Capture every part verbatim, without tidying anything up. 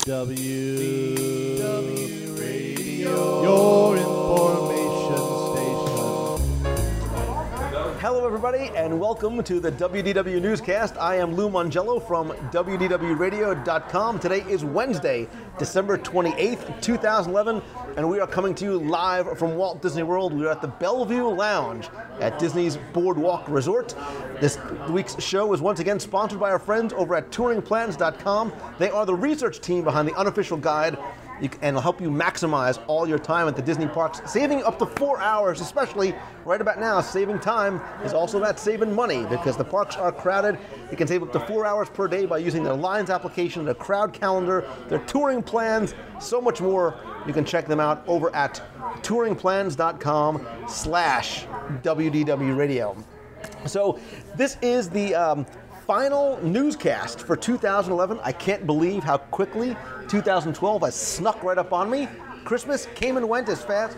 W W Radio, your information station. Hello, everybody, and welcome to the W D W Newscast. I am Lou Mongello from W D W radio dot com. Today is Wednesday, December twenty-eighth, two thousand eleven, and we are coming to you live from Walt Disney World. We are at the Bellevue Lounge at Disney's Boardwalk Resort. This week's show is once again sponsored by our friends over at touring plans dot com. They are the research team behind the unofficial guide you can, and will help you maximize all your time at the Disney parks, saving up to four hours, especially right about now. Saving time is also about saving money because the parks are crowded. You can save up to four hours per day by using their Lines application, their crowd calendar, their touring plans, so much more. You can check them out over at touring plans dot com slash W D W radio. So this is the um, final newscast for two thousand eleven. I can't believe how quickly two thousand twelve has snuck right up on me. Christmas came and went as fast.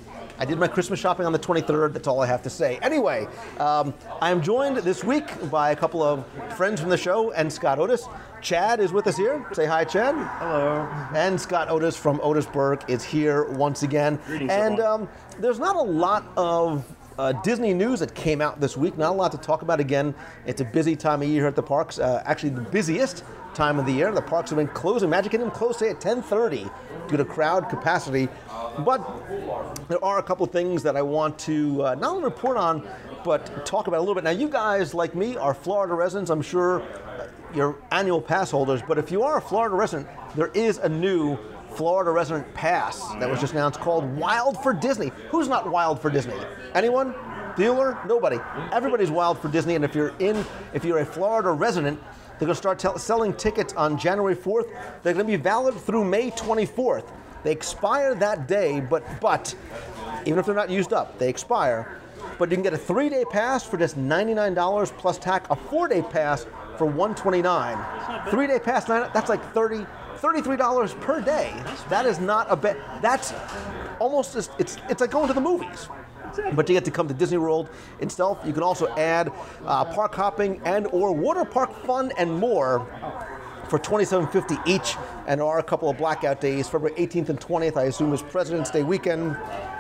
I did my Christmas shopping on the twenty-third. That's all I have to say. Anyway, um, I am joined this week by a couple of friends from the show and Scott Otis. Chad is with us here. Say hi, Chad. Hello. And Scott Otis from Otisburg is here once again. Greetings, and um, there's not a lot of Uh, Disney news that came out this week. Not a lot to talk about. Again, it's a busy time of year at the parks. Uh, actually, the busiest time of the year. The parks have been closing. Magic Kingdom closed today at ten thirty due to crowd capacity. But there are a couple of things that I want to uh, not only report on, but talk about a little bit. Now, you guys, like me, are Florida residents. I'm sure you're annual pass holders. But if you are a Florida resident, there is a new Florida resident pass that was just announced called Wild for Disney. Who's not wild for Disney? Anyone? Bueller? Nobody. Everybody's wild for Disney, and if you're in, if you're a Florida resident, they're going to start tell, selling tickets on January fourth. They're going to be valid through May twenty-fourth. They expire that day, but but even if they're not used up, they expire. But you can get a three-day pass for just ninety-nine dollars plus tax, a four-day pass for one hundred twenty-nine dollars. Three-day pass, that's like thirty, thirty-three dollars per day. That is not a bad. That's almost as, it's it's like going to the movies. But you get to come to Disney World itself. You can also add uh, park hopping and or water park fun and more for twenty-seven fifty each. And there are a couple of blackout days. February eighteenth and twentieth, I assume, is President's Day weekend.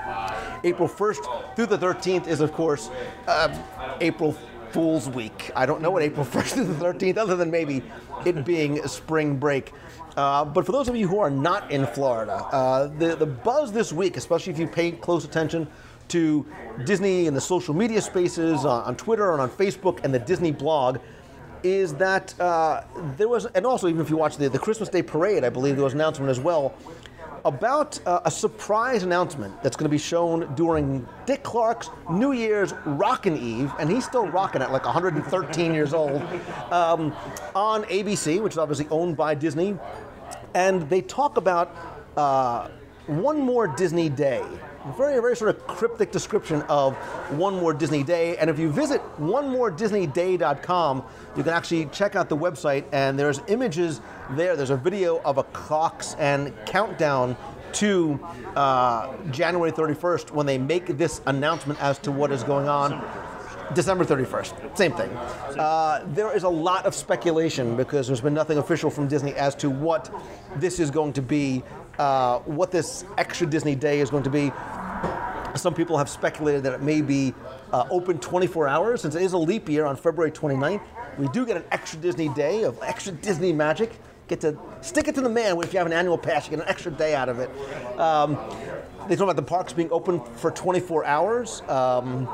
April first through the thirteenth is, of course, uh, April Fool's Week. I don't know what April first through the thirteenth, other than maybe it being spring break. Uh, but for those of you who are not in Florida, uh, the, the buzz this week, especially if you pay close attention to Disney and the social media spaces on, on Twitter and on Facebook and the Disney blog, is that uh, there was, and also even if you watch the, the Christmas Day Parade, I believe there was an announcement as well, about uh, a surprise announcement that's going to be shown during Dick Clark's New Year's Rockin' Eve, and he's still rocking at like one hundred thirteen years old, um, on A B C, which is obviously owned by Disney. And they talk about uh, One More Disney Day. A very, very sort of cryptic description of One More Disney Day. And if you visit one more disney day dot com, you can actually check out the website, and there's images there. There's a video of a clocks and countdown to uh, January thirty-first when they make this announcement as to what is going on. December thirty-first, same thing. Uh, there is a lot of speculation because there's been nothing official from Disney as to what this is going to be, uh, what this extra Disney Day is going to be. Some people have speculated that it may be uh, open twenty-four hours. Since it is a leap year on February twenty-ninth, we do get an extra Disney Day of extra Disney magic. Get to stick it to the man. If you have an annual pass, you get an extra day out of it. Um, they talk about the parks being open for twenty-four hours. Um,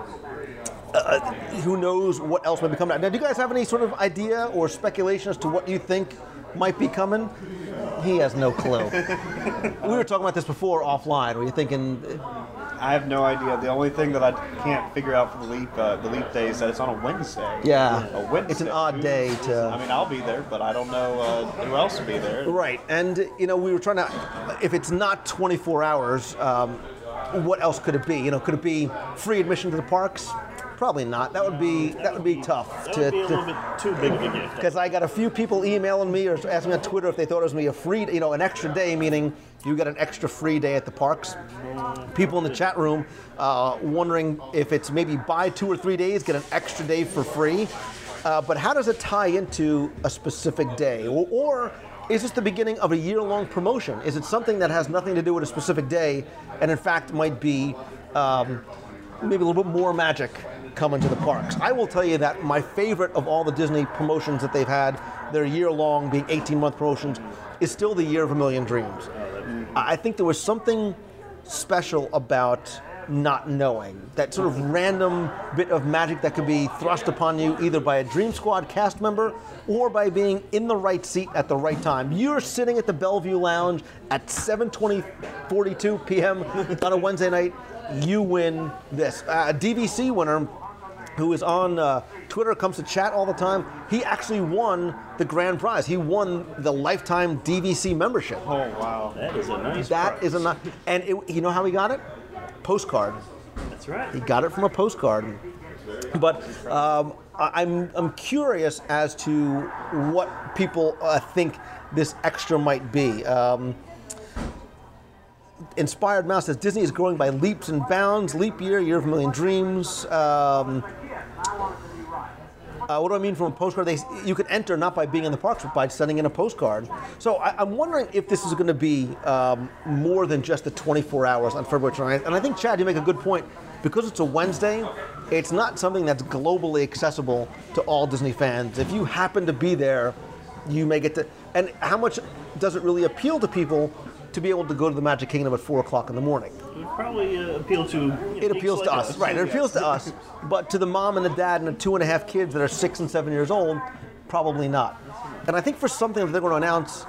Uh, who knows what else might be coming out. Now, do you guys have any sort of idea or speculation as to what you think might be coming? He has no clue. We were talking about this before offline. Were you thinking? I have no idea. The only thing that I can't figure out for the leap, uh, the leap day is that it's on a Wednesday. Yeah, a Wednesday. It's an odd day to. I mean, I'll be there, but I don't know uh, who else will be there. Right, and you know, we were trying to. If it's not twenty-four hours, um, what else could it be? You know, could it be free admission to the parks? Probably not. That would be that would be tough. That to, would be a to, little bit too big of a gift. Because I got a few people emailing me or asking me on Twitter if they thought it was going to be a free, you know, an extra day, meaning you get an extra free day at the parks. People in the chat room uh, wondering if it's maybe buy two or three days, get an extra day for free. Uh, but how does it tie into a specific day? Or, or is this the beginning of a year-long promotion? Is it something that has nothing to do with a specific day, and in fact might be um, maybe a little bit more magic coming to the parks? I will tell you that my favorite of all the Disney promotions that they've had, their year-long being eighteen-month promotions, is still the Year of a Million Dreams. I think there was something special about not knowing, that sort of random bit of magic that could be thrust upon you either by a Dream Squad cast member or by being in the right seat at the right time. You're sitting at the Bellevue Lounge at seven twenty, forty-two p.m. on a Wednesday night, you win this. Uh, a D V C winner who is on uh, Twitter, comes to chat all the time, he actually won the grand prize. He won the lifetime D V C membership. Oh, wow. That is a nice That prize. is a nice, and it, you know how he got it? Postcard. That's right. He got it from a postcard. But um, I- I'm I'm curious as to what people uh, think this extra might be. Um, Inspired Mouse says Disney is growing by leaps and bounds. Leap year, Year of a Million Dreams. Um, Uh, what do I mean from a postcard? They, you can enter not by being in the parks, but by sending in a postcard. So I, I'm wondering if this is going to be um, more than just the twenty-four hours on February twenty-ninth. And I think, Chad, you make a good point. Because it's a Wednesday, it's not something that's globally accessible to all Disney fans. If you happen to be there, you may get to... And how much does it really appeal to people to be able to go to the Magic Kingdom at four o'clock in the morning? It would probably uh, appeal to... You know, It geeks appeals like to us, right? It appeals to us, but to the mom and the dad and the two and a half kids that are six and seven years old, probably not. And I think for something that they're going to announce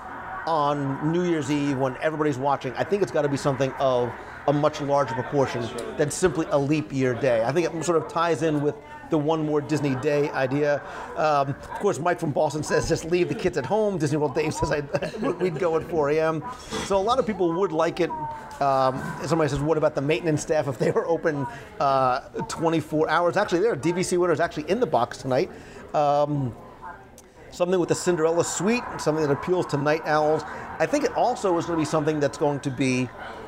on New Year's Eve when everybody's watching, I think it's got to be something of a much larger proportion than simply a leap year day. I think it sort of ties in with the one more Disney day idea. Um, of course, Mike from Boston says just leave the kids at home. Disney World Dave says I'd, we'd go at four a.m. So a lot of people would like it. Um, somebody says, what about the maintenance staff if they were open uh, twenty-four hours? Actually, there are D V C winners actually in the box tonight. Um, something with the Cinderella suite, something that appeals to night owls. I think it also is going to be something that's going to be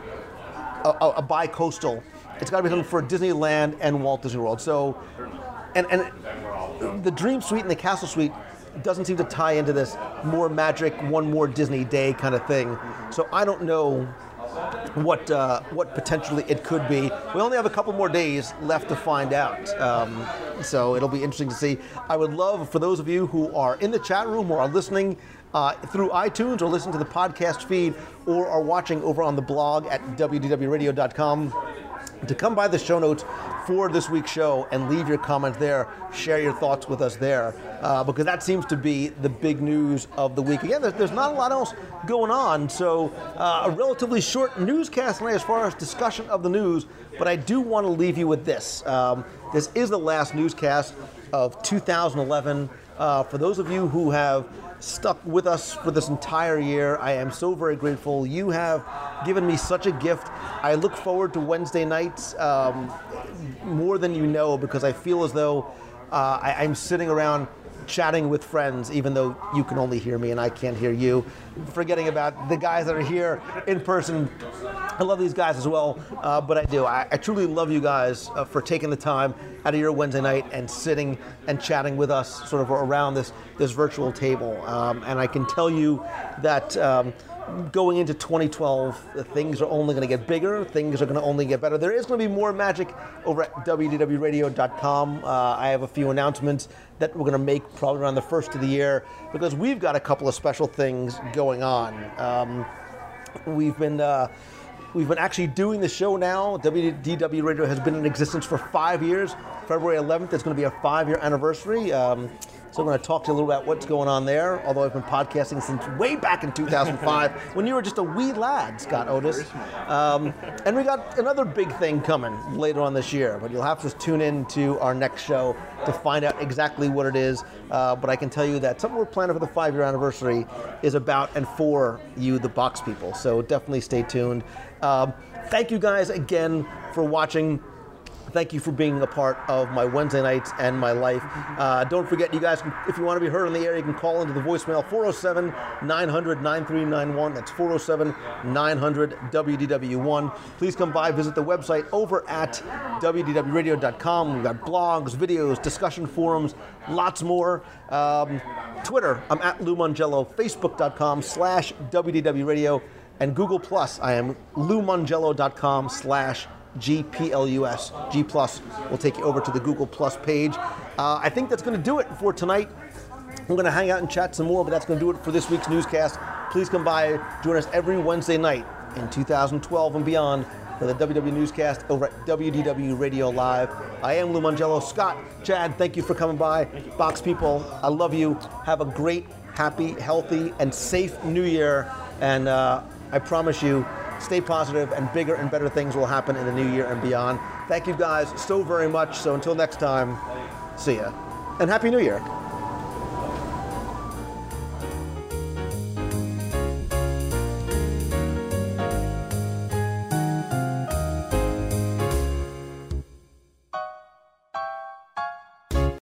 a, a, a bi-coastal. It's got to be something for Disneyland and Walt Disney World. So, and and the Dream Suite and the Castle Suite doesn't seem to tie into this more magic, one more Disney day kind of thing. So I don't know what uh, what potentially it could be. We only have a couple more days left to find out. Um, so it'll be interesting to see. I would love for those of you who are in the chat room or are listening uh, through iTunes or listen to the podcast feed or are watching over on the blog at w d w radio dot com to come by the show notes for this week's show and leave your comment there, share your thoughts with us there, uh, because that seems to be the big news of the week. Again, there's, there's not a lot else going on, so uh, a relatively short newscast tonight as far as discussion of the news, but I do want to leave you with this. Um, this is the last newscast of two thousand eleven. Uh, for those of you who have stuck with us for this entire year, I am so very grateful. You have given me such a gift. I look forward to Wednesday nights um, more than you know, because I feel as though uh, I, I'm sitting around chatting with friends, even though you can only hear me and I can't hear you. Forgetting about the guys that are here in person. I love these guys as well, uh, but I do. I, I truly love you guys uh, for taking the time out of your Wednesday night and sitting and chatting with us sort of around this, this virtual table. Um, and I can tell you that um, going into twenty twelve, things are only going to get bigger. Things are going to only get better. There is going to be more magic over at w d w radio dot com. Uh, I have a few announcements that we're going to make probably around the first of the year, because we've got a couple of special things going on. Um, we've been uh, we've been actually doing the show now. W D W Radio has been in existence for five years. February eleventh is going to be our five-year anniversary. Um, So I'm going to talk to you a little about what's going on there, although I've been podcasting since way back in two thousand five, when you were just a wee lad, Scott Otis. Um, and we got another big thing coming later on this year, but you'll have to tune in to our next show to find out exactly what it is. Uh, but I can tell you that something we're planning for the five-year anniversary is about and for you, the box people. So definitely stay tuned. Um, thank you guys again for watching. Thank you for being a part of my Wednesday nights and my life. Uh, don't forget, you guys, can, if you want to be heard on the air, you can call into the voicemail four oh seven, nine hundred, nine three nine one. That's four oh seven, nine hundred, W D W one. Please come by, visit the website over at w d w radio dot com. We've got blogs, videos, discussion forums, lots more. Um, Twitter, I'm at Lou Mongello, Facebook.com slash WDW Radio, and Google Plus, I am LouMongello.com slash G P L U S. G Plus will take you over to the Google Plus page. Uh, I think that's going to do it for tonight. We're going to hang out and chat some more, but that's going to do it for this week's newscast. Please come by, join us every Wednesday night in two thousand twelve and beyond for the W W Newscast over at W D W Radio Live. I am Lou Mongello. Scott, Chad, thank you for coming by. Box people, I love you. Have a great, happy, healthy, and safe New Year. And uh, I promise you, stay positive, and bigger and better things will happen in the new year and beyond. Thank you guys so very much. So until next time, see ya. And Happy New Year.